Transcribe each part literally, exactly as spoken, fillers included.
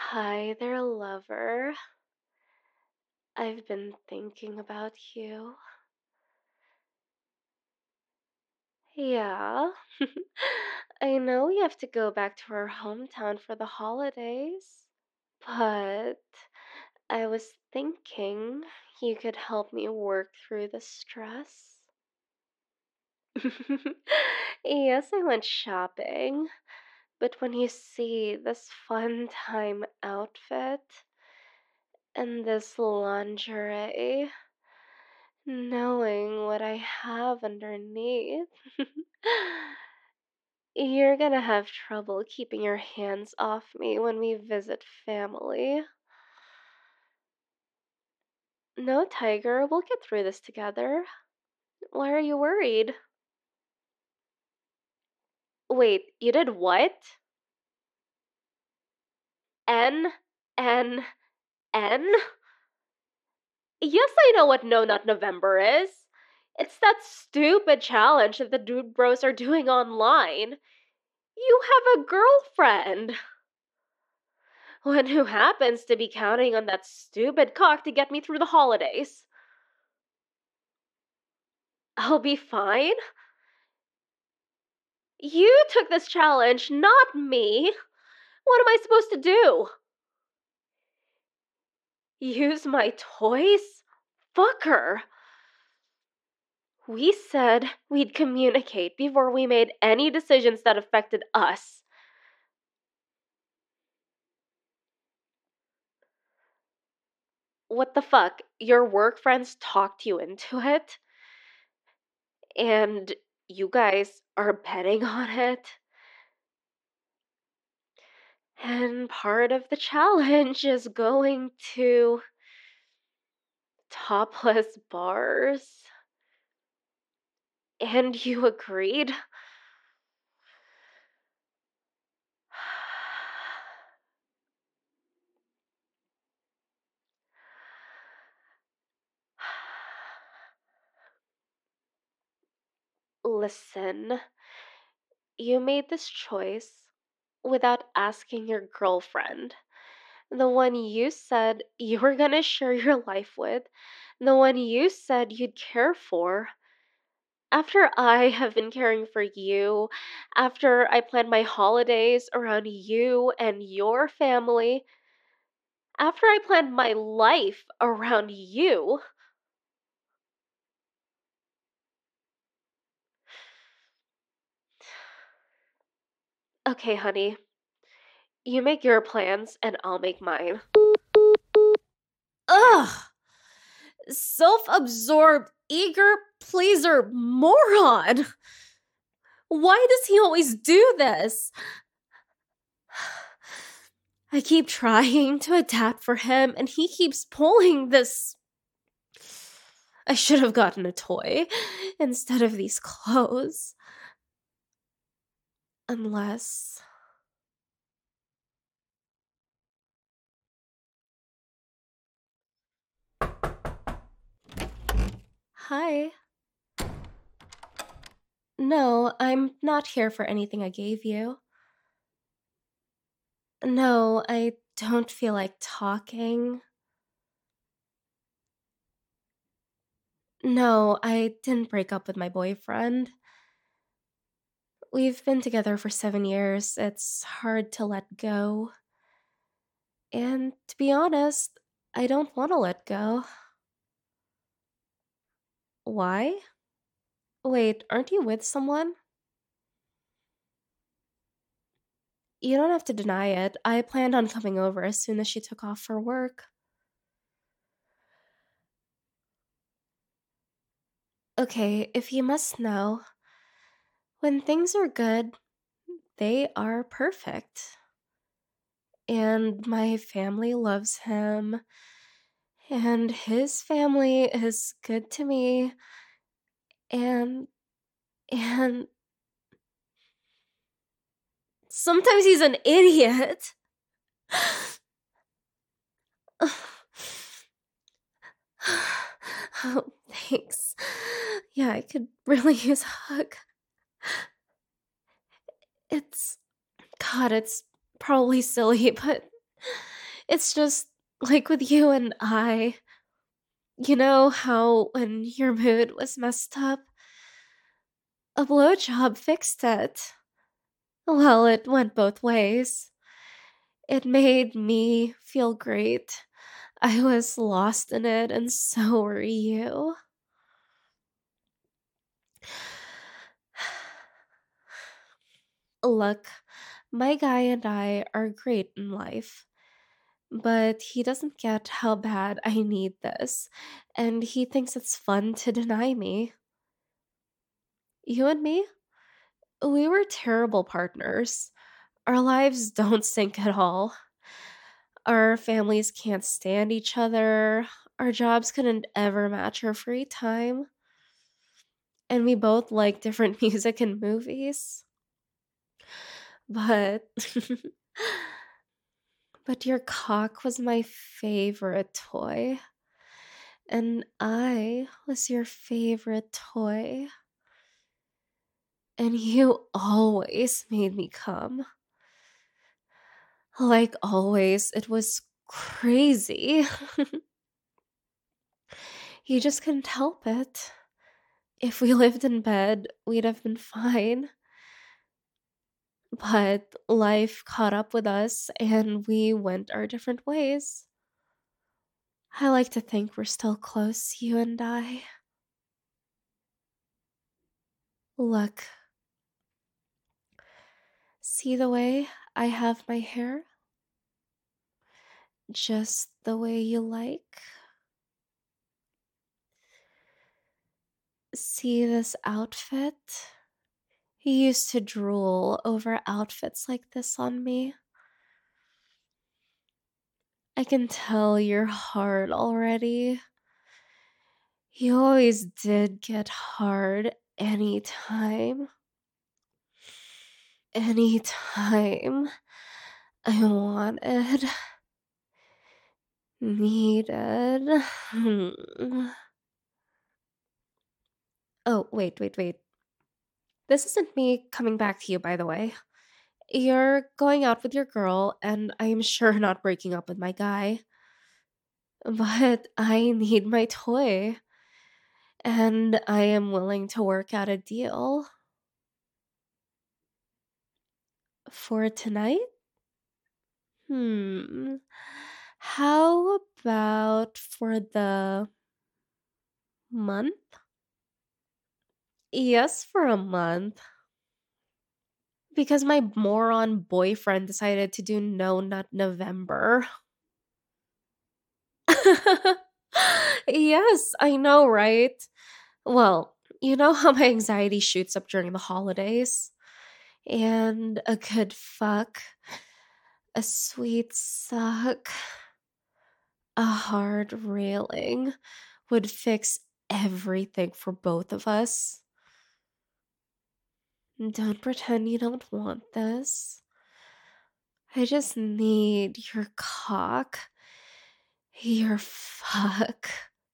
Hi there, lover. I've been thinking about you. Yeah. I know we have to go back to our hometown for the holidays, but I was thinking you could help me work through the stress. Yes, I went shopping, but when you see this fun time outfit and this lingerie, knowing what I have underneath, you're gonna have trouble keeping your hands off me when we visit family. No, Tiger, we'll get through this together. Why are you worried? Wait, you did what? N, N, N? Yes, I know what No Nut November is. It's that stupid challenge that the dude bros are doing online. You have a girlfriend. One who happens to be counting on that stupid cock to get me through the holidays. I'll be fine. You took this challenge, not me. What am I supposed to do? Use my toys? Fucker. We said we'd communicate before we made any decisions that affected us. What the fuck? Your work friends talked you into it? And you guys are betting on it? And part of the challenge is going to topless bars. And you agreed? Listen, you made this choice without asking your girlfriend. The one you said you were gonna share your life with. The one you said you'd care for. After I have been caring for you, after I planned my holidays around you and your family, after I planned my life around you. Okay, honey, you make your plans and I'll make mine. Ugh! Self absorbed, eager pleaser moron! Why does he always do this? I keep trying to adapt for him, and he keeps pulling this. I should have gotten a toy instead of these clothes. Unless. Hi. No, I'm not here for anything I gave you. No, I don't feel like talking. No, I didn't break up with my boyfriend. We've been together for seven years. It's hard to let go. And to be honest, I don't want to let go. Why? Wait, aren't you with someone? You don't have to deny it. I planned on coming over as soon as she took off for work. Okay, if you must know, when things are good, they are perfect. And my family loves him, and his family is good to me, and. and. Sometimes he's an idiot. Oh, thanks. Yeah, I could really use a hug. It's. God, it's probably silly, but It's just like with you and I. You know how when your mood was messed up, a blowjob fixed it? Well, it went both ways. It made me feel great. I was lost in it, and so were you. Look, my guy and I are great in life, but he doesn't get how bad I need this, and he thinks it's fun to deny me. You and me? We were terrible partners. Our lives don't sync at all. Our families can't stand each other. Our jobs couldn't ever match our free time. And we both like different music and movies. But but your cock was my favorite toy, and I was your favorite toy, and you always made me come. Like always, it was crazy. You just couldn't help it. If we lived in bed, we'd have been fine. But life caught up with us and we went our different ways. I like to think we're still close, you and I. Look, see the way I have my hair? Just the way you like? See this outfit? You used to drool over outfits like this on me. I can tell you're hard already. You always did get hard anytime. Anytime I wanted, needed. Oh, wait, wait, wait. This isn't me coming back to you, by the way. You're going out with your girl, and I'm sure not breaking up with my guy. But I need my toy, and I am willing to work out a deal. For tonight? Hmm. How about for the month? Yes, for a month. Because my moron boyfriend decided to do No Nut November. Yes, I know, right? Well, you know how my anxiety shoots up during the holidays? And a good fuck, a sweet suck, a hard railing would fix everything for both of us. Don't pretend you don't want this. I just need your cock, your fuck.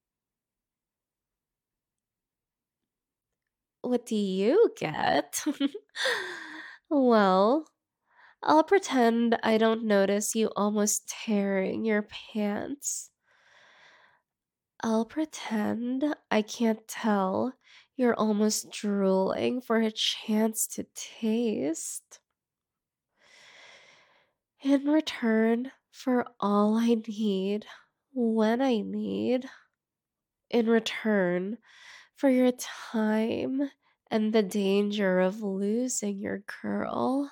What do you get? Well, I'll pretend I don't notice you almost tearing your pants. I'll pretend I can't tell you're almost drooling for a chance to taste. In return for all I need when I need. In return for your time and the danger of losing your girl.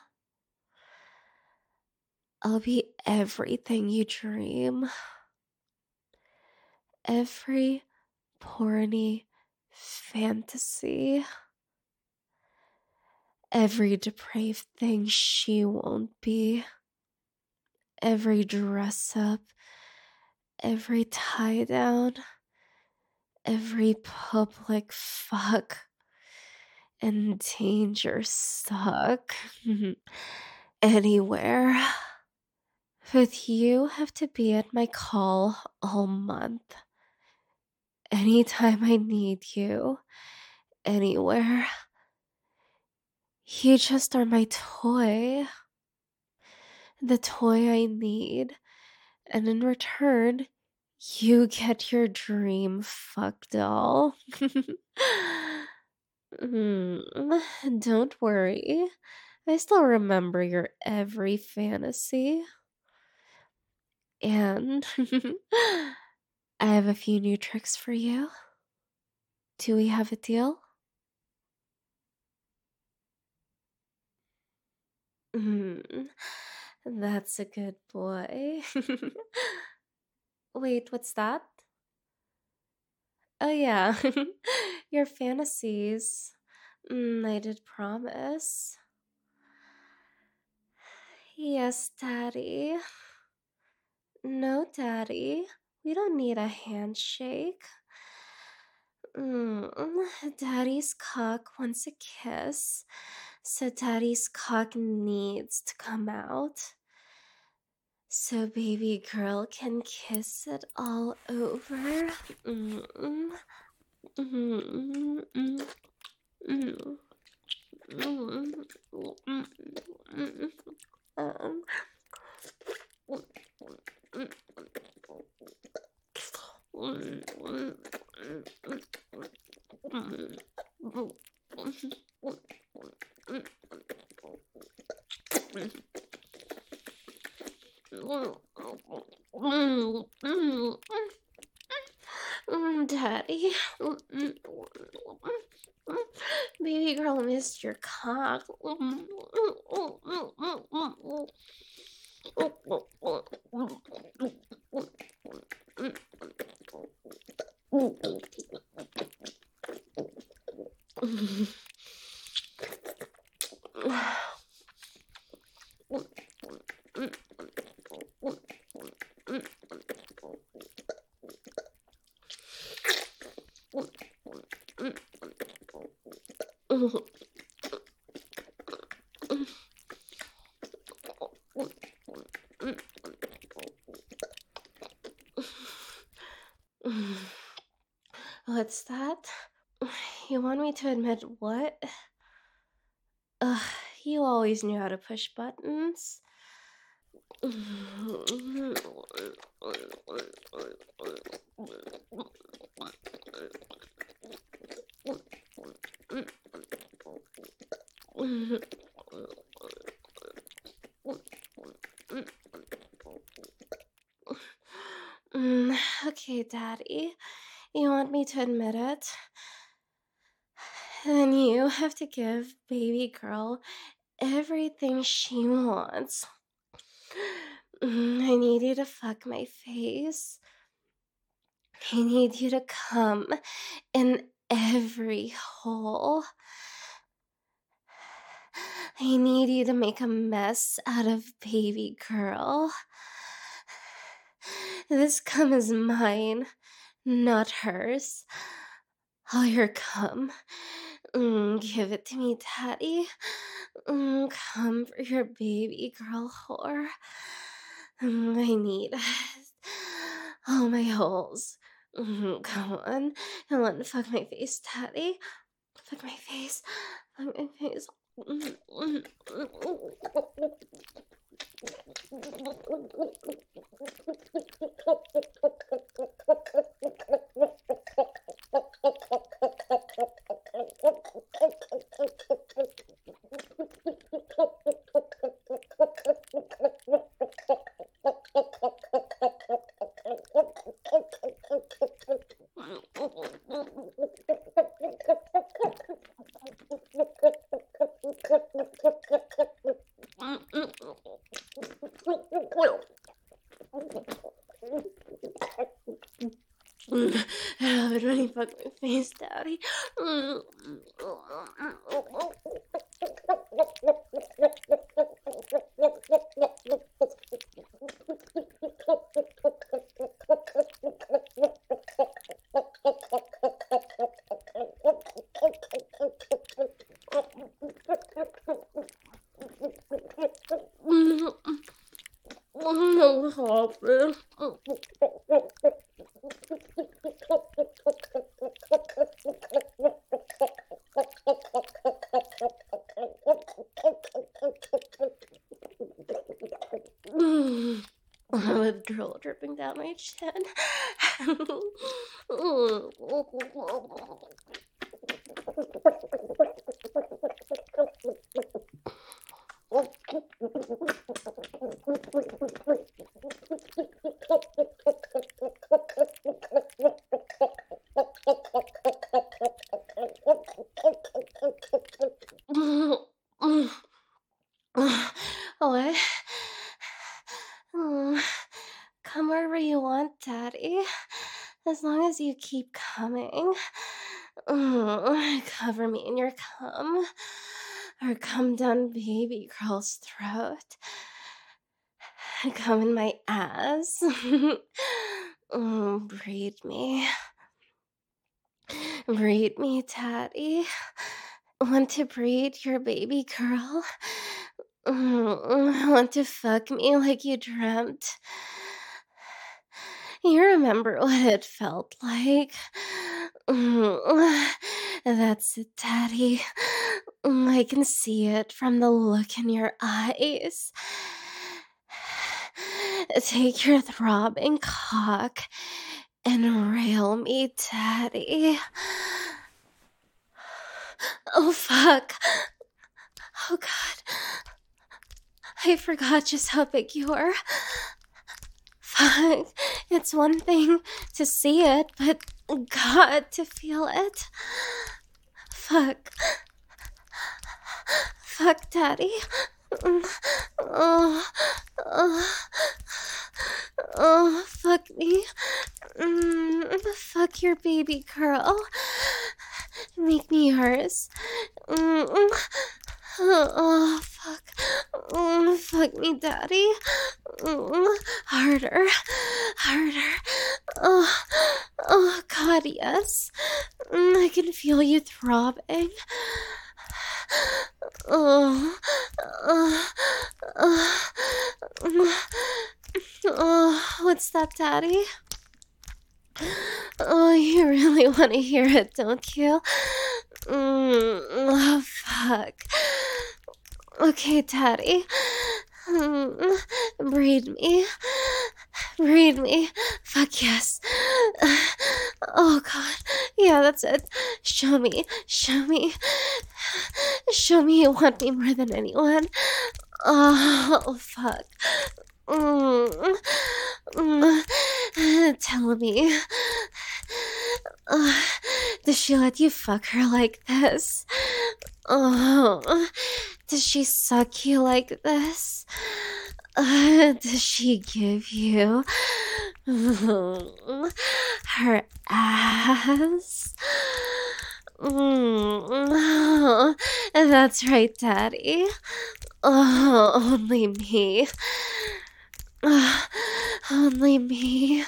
I'll be everything you dream. Every porny fantasy. Every depraved thing she won't be. Every dress up. Every tie down. Every public fuck and danger suck. Anywhere. But you have to be at my call all month. Anytime I need you. Anywhere. You just are my toy. The toy I need And in return, you get your dream fuck doll. Hmm, don't worry. I still remember your every fantasy. And I have a few new tricks for you. Do we have a deal? Hmm, that's a good boy. Wait, what's that? Oh, yeah. Your fantasies. Mm, I did promise. Yes, Daddy. No, Daddy. We don't need a handshake. Mm, Daddy's cock wants a kiss, so Daddy's cock needs to come out. So baby girl can kiss it all over. Mm, mm, mm, mm, mm, mm, mm, mm, um, Mm, Daddy. Baby girl missed your cock. What's that? You want me to admit what? Ugh, you always knew how to push buttons. Mm, okay, Daddy. You want me to admit it? Then you have to give baby girl everything she wants. Mm, I need you to fuck my face. I need you to come in every hole. I need you to make a mess out of baby girl. This cum is mine, not hers. All your cum. Mm, give it to me, Daddy. Mm, come for your baby girl whore. Mm, I need it. All my holes. Mm, come on. Come on, fuck my face, Daddy. Fuck my face. Fuck my face. It really fucked my face, Daddy. No, stop it. I'm a drill dripping down my chin. What? Mm, Come wherever you want, Daddy. As long as you keep coming. Mm, Cover me in your cum. Or come down baby girl's throat. Come in my ass. Mm, breed me. Breed me, Daddy. Want to breed your baby girl? Mm, Want to fuck me like you dreamt? You remember what it felt like? Mm, That's it, Daddy. Mm, I can see it from the look in your eyes. Take your throbbing cock and rail me, Daddy. Oh, fuck. Oh, God. I forgot just how big you are. Fuck. It's one thing to see it, but God, to feel it. Fuck. Fuck, Daddy. Oh, oh, oh, fuck me. Mm, fuck your baby girl. Make me yours. Mm, oh, fuck. Mm, fuck me, Daddy. Mm, harder. Harder. Oh, oh, God, yes. Mm, I can feel you throbbing. Oh, oh, oh, oh, what's that, Daddy? Oh, you really want to hear it, don't you? Mm, oh, fuck. Okay, Daddy. Mm, breed me. Breed me. Fuck yes. Oh, God. Yeah, that's it. Show me. Show me. Show me you want me more than anyone. Oh, fuck. Mm, mm, tell me. Uh, does she let you fuck her like this? Oh, does she suck you like this? Uh, does she give you her ass? Mm, that's right, Daddy. Oh, only me. Oh, only me.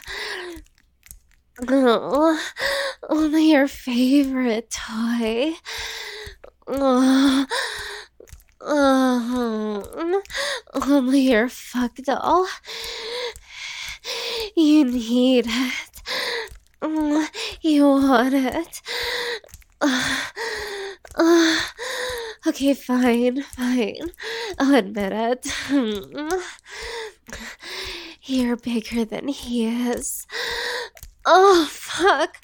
Oh, only your favorite toy. Oh, oh, only your fuck doll. You need it. Mm, You want it. Uh, uh, okay, fine, fine. I'll admit it. You're bigger than he is. Oh, fuck.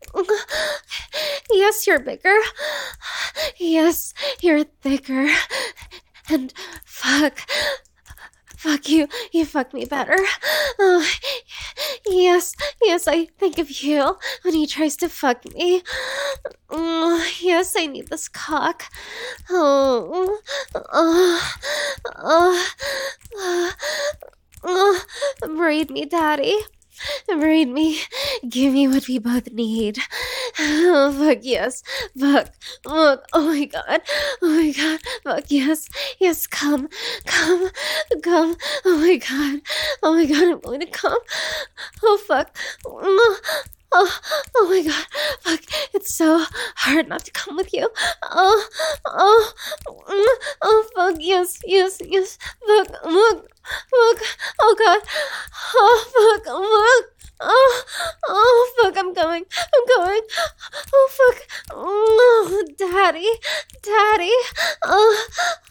Yes, you're bigger. Yes, you're thicker. And fuck. Fuck you. You fuck me better. Oh, yes, yes, I think of you when he tries to fuck me. Oh, yes, I need this cock. Oh, oh, oh, oh, oh. Braid me, Daddy. Braid me. Give me what we both need. Oh, fuck yes. Fuck. Fuck. Oh my god. Oh my god. Fuck yes. Yes, come. Come. Come. Oh my god. Oh my god, I'm going to come. Oh, fuck. Oh, oh, oh my god. Fuck. It's so hard not to come with you. Oh, oh, oh, fuck. Yes, yes, yes. Fuck. Fuck. Fuck. Oh god. Oh, fuck. Fuck. Oh, oh, fuck, I'm coming. I'm coming. Oh, fuck. Oh, Daddy. Daddy. Oh,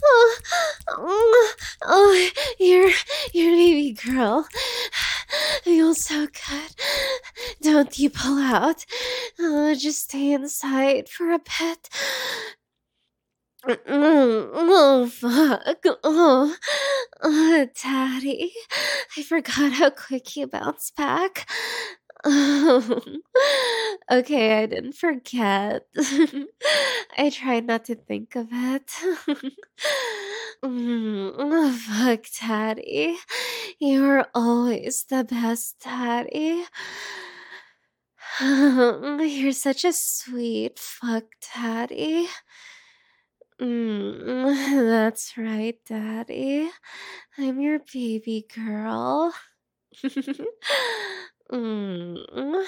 oh, oh, oh, you're, you're a baby girl. for a bit. Mm, oh, fuck. Oh, oh, Daddy. I forgot how quick you bounced back. Oh, okay, I didn't forget. I tried not to think of it. Mm, oh, fuck, Daddy. You're always the best, Daddy. You're such a sweet fuck, Daddy. Mm, that's right, Daddy. I'm your baby girl. Mm,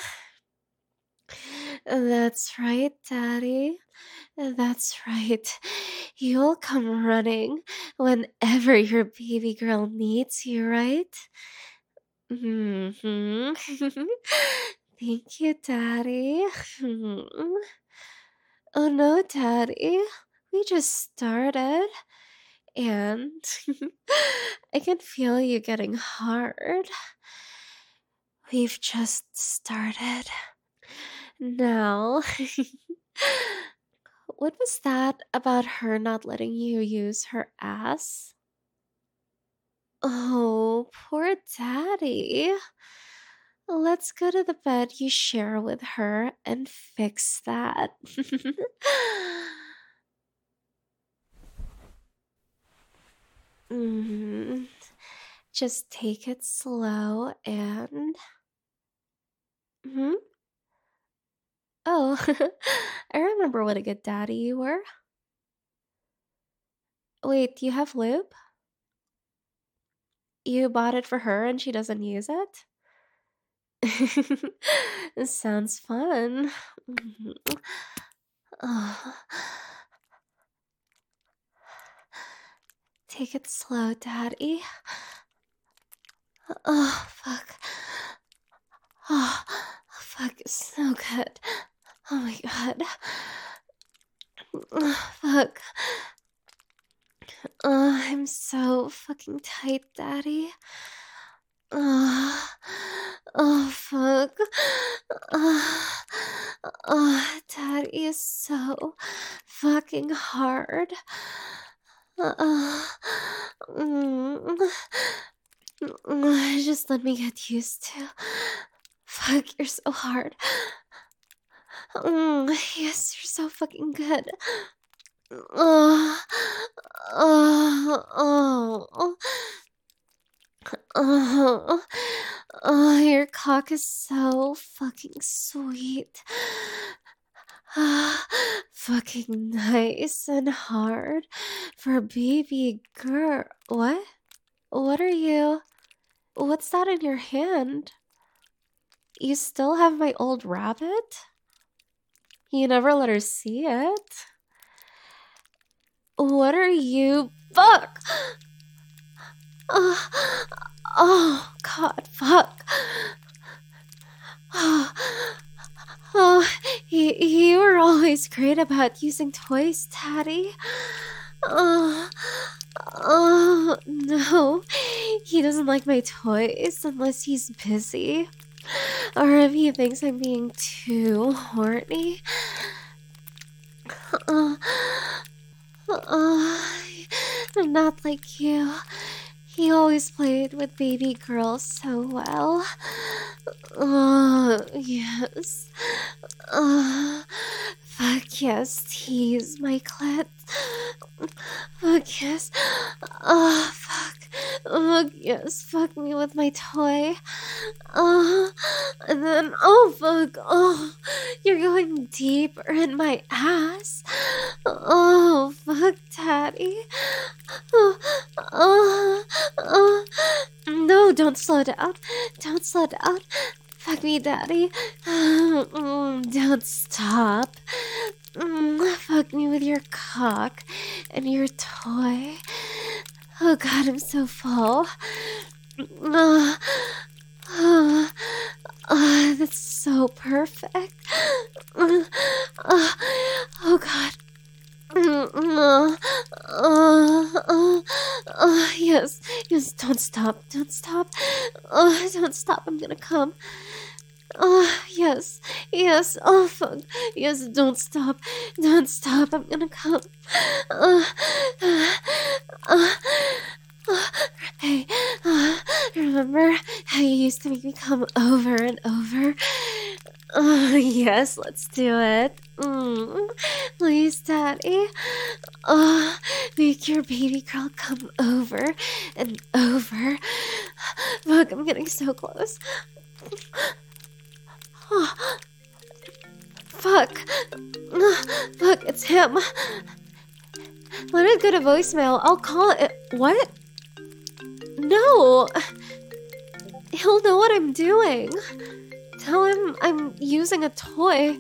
that's right, Daddy. That's right. You'll come running whenever your baby girl needs you, right? Hmm. Thank you, Daddy. Oh no, Daddy. We just started. And I can feel you getting hard. We've just started. Now, what was that about her not letting you use her ass? Oh, poor Daddy. Let's go to the bed you share with her and fix that. Mm, just take it slow and. Hmm? Oh, I remember what a good daddy you were. Wait, do you have lube? You bought it for her and she doesn't use it? It sounds fun. Mhm. Oh. Take it slow, Daddy. Oh, fuck. Oh, fuck, so good. Oh my god. Oh, fuck. Oh, I'm so fucking tight, Daddy. Oh, oh fuck. Oh, oh, Daddy is so fucking hard. Uh, mm, mm, just let me get used to. Fuck, you're so hard. Mm, yes, you're so fucking good. Oh, oh, oh, oh, oh, your cock is so fucking sweet. Ah, fucking nice and hard for a baby girl. What? What are you? What's that in your hand? You still have my old rabbit? You never let her see it? What are you? Fuck! Oh, oh God, fuck. Oh, oh you, you were always great about using toys, Daddy. Oh, oh, no. He doesn't like my toys unless he's busy. Or if he thinks I'm being too horny. Uh, uh, I'm not like you. He always played with baby girls so well. Oh, yes. Oh, fuck yes, tease my clit. Fuck yes. Oh, fuck. Fuck yes, fuck me with my toy. Oh, and then, oh, fuck. Oh, you're going deeper in my ass. Oh, fuck, Daddy. Oh, oh, oh. No, don't slow down. Don't slow down. Fuck me, Daddy. Mm, don't stop. Mm, fuck me with your cock and your toy. Oh god, I'm so full. Oh, oh, oh, that's so perfect. Oh, oh god. Oh, oh, oh, oh, yes, yes, don't stop, don't stop. Oh, don't stop, I'm gonna come. Oh, yes, yes, oh, fuck. Yes, don't stop, don't stop, I'm gonna come. Uh, uh, uh, uh, hey, uh, remember how you used to make me come over and over? Oh, yes, let's do it. Mm, please, Daddy. Oh, make your baby girl come over and over. Look, I'm getting so close. Oh, fuck. Fuck, it's him. Let it go to voicemail. I'll call it. What? No. He'll know what I'm doing. Tell him I'm using a toy.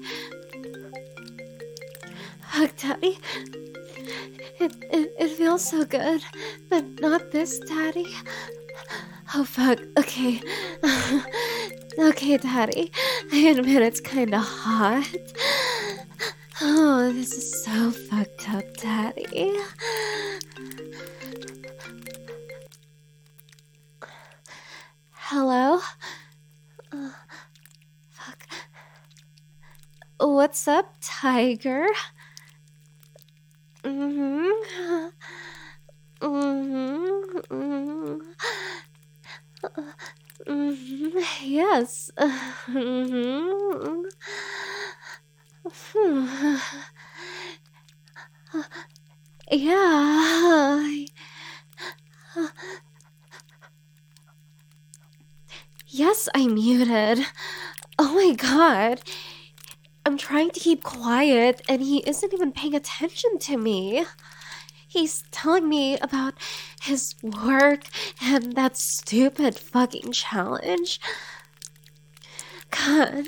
Fuck, Daddy. It, it, it feels so good, but not this, Daddy. Oh, fuck. Okay. Okay, Daddy. I admit it's kinda hot. Oh, this is so fucked up, Daddy. Hello? Uh, fuck. What's up, Tiger? Mm-hmm. Mm-hmm. Mm-hmm. Mm-hmm. Yes. Mm-hmm. Yeah. Yes, I muted. Oh my god. I'm trying to keep quiet, and he isn't even paying attention to me. He's telling me about his work and that stupid fucking challenge. God.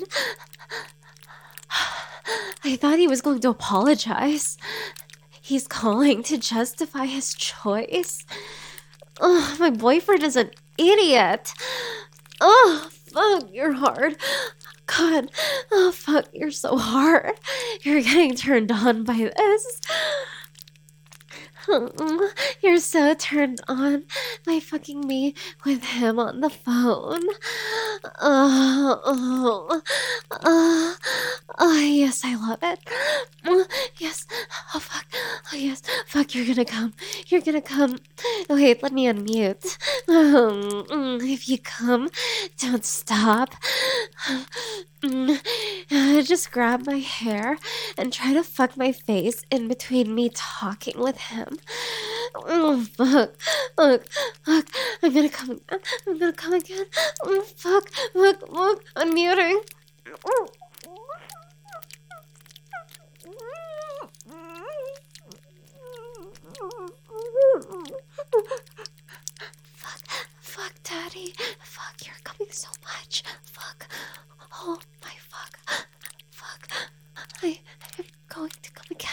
I thought he was going to apologize. He's calling to justify his choice. Oh, my boyfriend is an idiot. Oh, fuck, you're hard. God, oh, fuck, you're so hard. You're getting turned on by this. You're so turned on by fucking me with him on the phone. Oh, oh, oh, oh, yes, I love it. Oh, yes, oh, fuck, oh, yes, fuck, you're gonna come. You're gonna come. Wait, let me unmute. Um, if you come, don't stop. Just grab my hair and try to fuck my face in between me talking with him. Oh, fuck. Look, fuck. I'm gonna come again. I'm gonna come again. Oh, fuck. Look, look. Unmuting. Fuck. Fuck, Daddy. Fuck, you're coming so much. Fuck. Oh, my fuck. Fuck. I am going to come again.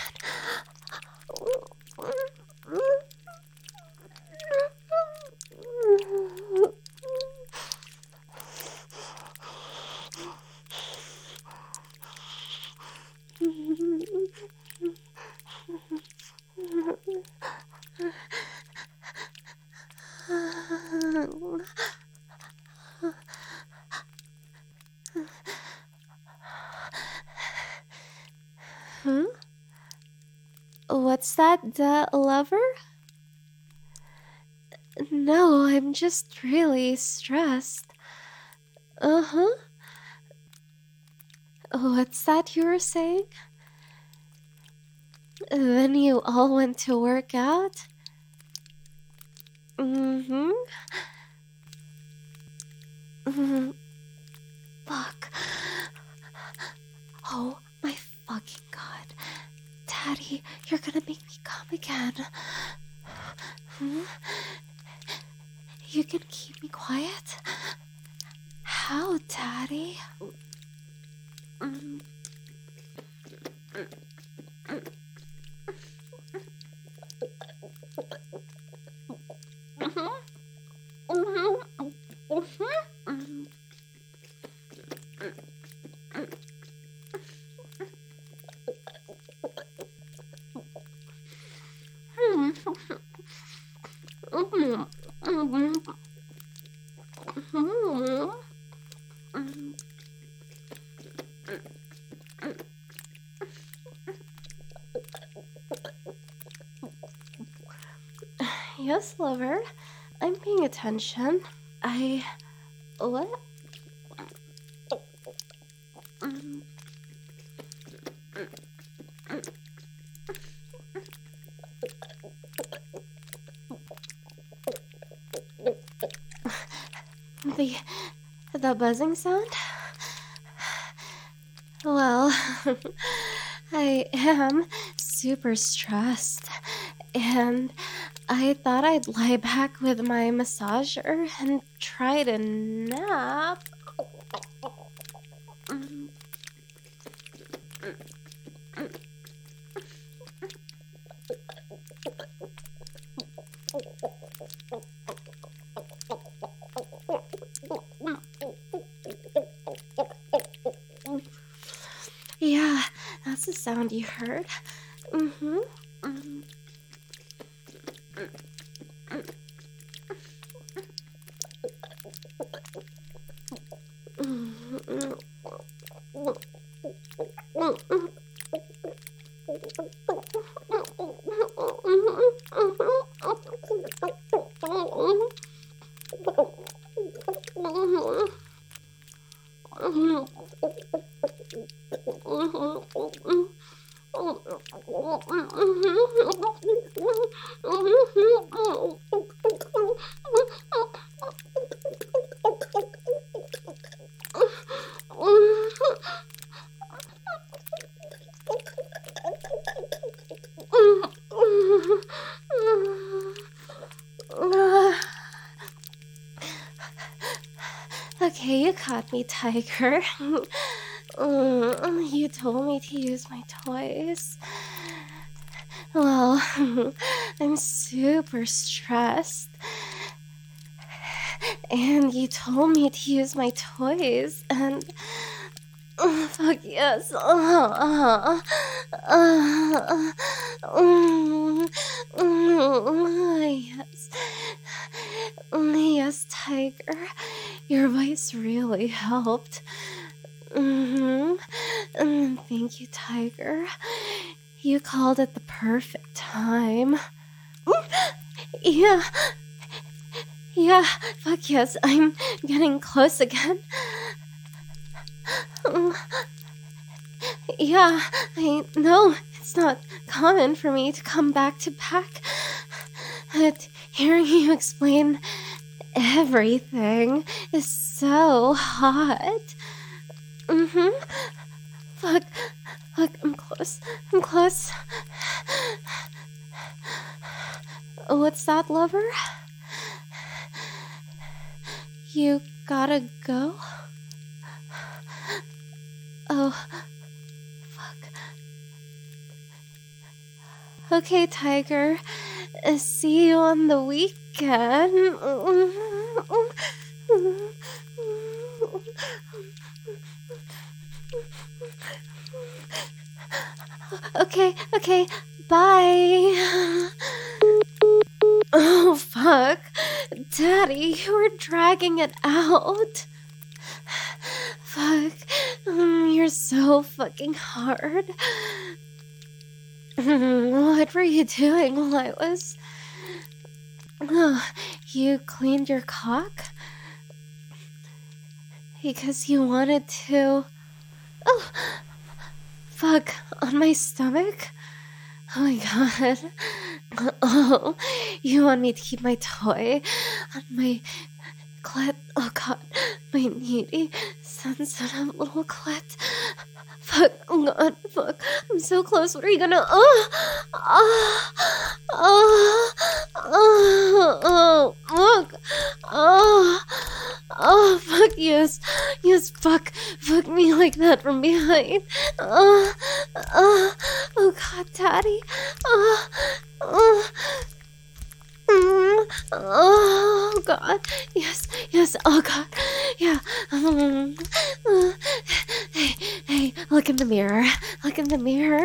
Huh? What's that, the lover? No, I'm just really stressed. Uh-huh. What's that you were saying? Then you all went to work out? Mm-hmm. Mm, fuck. Oh my fucking god. Daddy, you're gonna make me come again. Hmm? You can keep me quiet? How, Daddy? Mm. Yes, lover. I'm paying attention. I. What? Mm. The. The buzzing sound? Well, I am super stressed, and I thought I'd lie back with my massager and try to nap. Mm. Yeah, that's the sound you heard. Mm-hmm. Mm-hmm. Okay, you caught me, Tiger. Mm, you told me to use my toys. Well, I'm super stressed. And you told me to use my toys, and... Oh, fuck yes. Uh, uh, uh, uh, uh, yes. Yes, Tiger. Your voice really helped. Mm-hmm. Mm, thank you, Tiger. You called at the perfect time. Yeah. Yeah, fuck yes, I'm getting close again. Yeah, I know it's not common for me to come back to back. But hearing you explain everything is so hot. Mm-hmm. Fuck. Fuck, I'm close. I'm close. What's that, lover? You gotta go? Oh, fuck. Okay, Tiger. Uh, see you on the weekend. Okay, okay, bye. Oh, fuck. Daddy, you were dragging it out. Fuck. Mm, you're so fucking hard. What were you doing while I was... Oh, you cleaned your cock? Because you wanted to... Oh, fuck, on my stomach? Oh my god. Oh, you want me to keep my toy on my clit? Oh god, my needy, sensitive little clit. Fuck, oh god, fuck. I'm so close. What are you gonna... Oh, oh, oh, oh, oh, fuck. Oh, oh, fuck, yes. Yes, fuck. Fuck me like that from behind. Oh, oh, oh god, daddy. Oh, oh. Mm, oh god, yes, yes, oh god, yeah. Um, uh, hey, hey, look in the mirror, look in the mirror.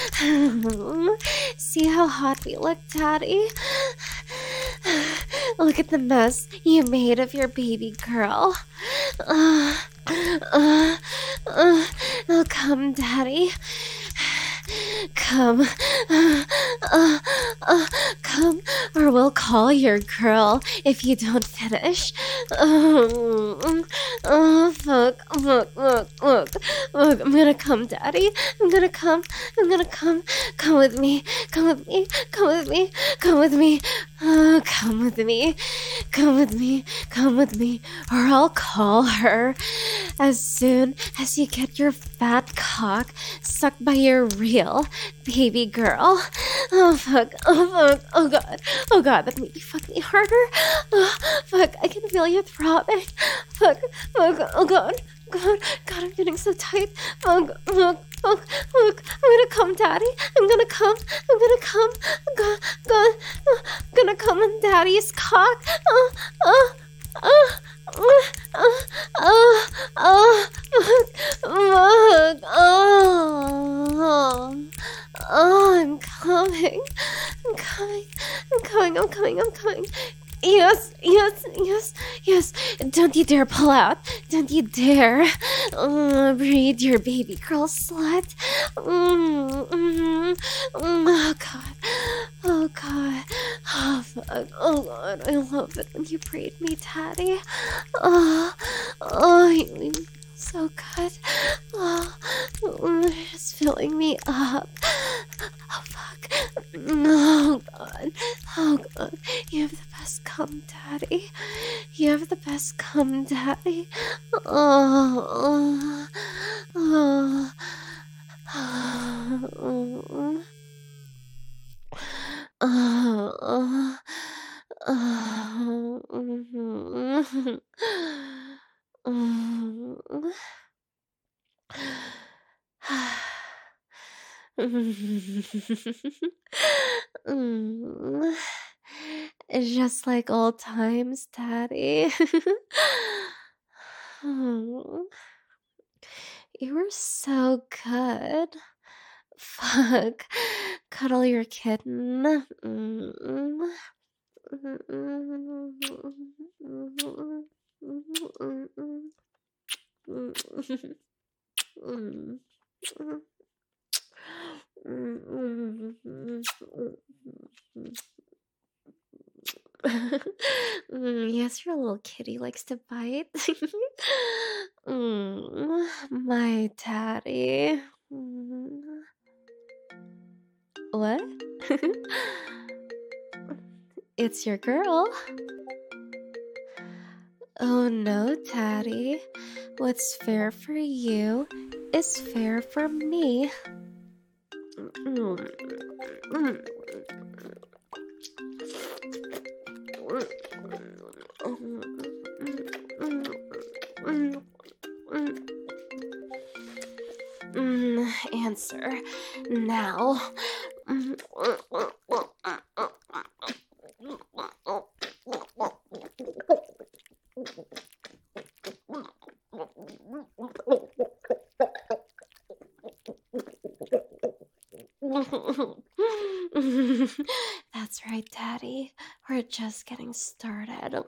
See how hot we look, daddy? Look at the mess you made of your baby girl. Uh, uh, uh, oh, come, daddy. Come. Uh, Uh, uh, come, or we'll call your girl if you don't finish. Oh, oh fuck, look, look, look, look, I'm gonna come, Daddy. I'm gonna come, I'm gonna come. Come with me, come with me, come with me, come with me. Oh, come with me, come with me, come with me, or I'll call her. As soon as you get your fat cock sucked by your real baby girl. Oh fuck, oh fuck, oh god, oh god, that made me fuck me harder. Oh, fuck, I can feel you throbbing. Fuck, fuck, oh god, god, god, I'm getting so tight. Fuck, fuck, fuck, fuck, I'm gonna come, Daddy. I'm gonna come, I'm gonna come. God, god, I'm gonna come on Daddy's cock. Oh, oh, oh. Oh, oh, oh, oh, fuck, oh, oh, I'm coming, I'm coming, I'm coming, I'm coming, I'm coming. Yes, yes, yes, yes. Don't you dare pull out. Don't you dare. Oh, breathe, your baby girl slut. Mm, mm, mm, oh, God. Oh, God. Oh, fuck. Oh, God. I love it when you breathe me, Daddy. Oh, oh, you make me feel so good. Oh, mm, it's filling me up. Oh, fuck. Oh, God. Oh, God. You have the best cum, Daddy. You have the best cum, Daddy. Oh, oh, oh, oh, oh, Mm. Just like old times, Daddy. Mm. You were so good. Fuck. Cuddle your kitten. Mm. Mm, yes, your little kitty likes to bite. Mm, my daddy. Mm. What? It's your girl. Oh no, Daddy. What's fair for you is fair for me. Mm, answer now. That's right, Daddy. We're just getting started.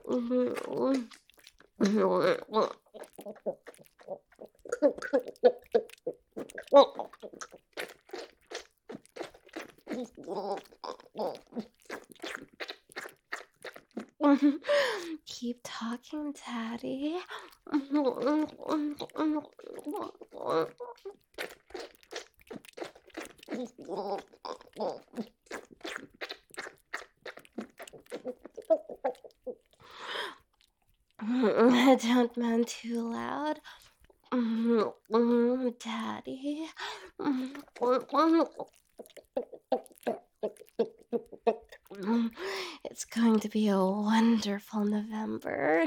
Keep talking, Daddy. Don't moan too loud. Daddy. It's going to be a wonderful November.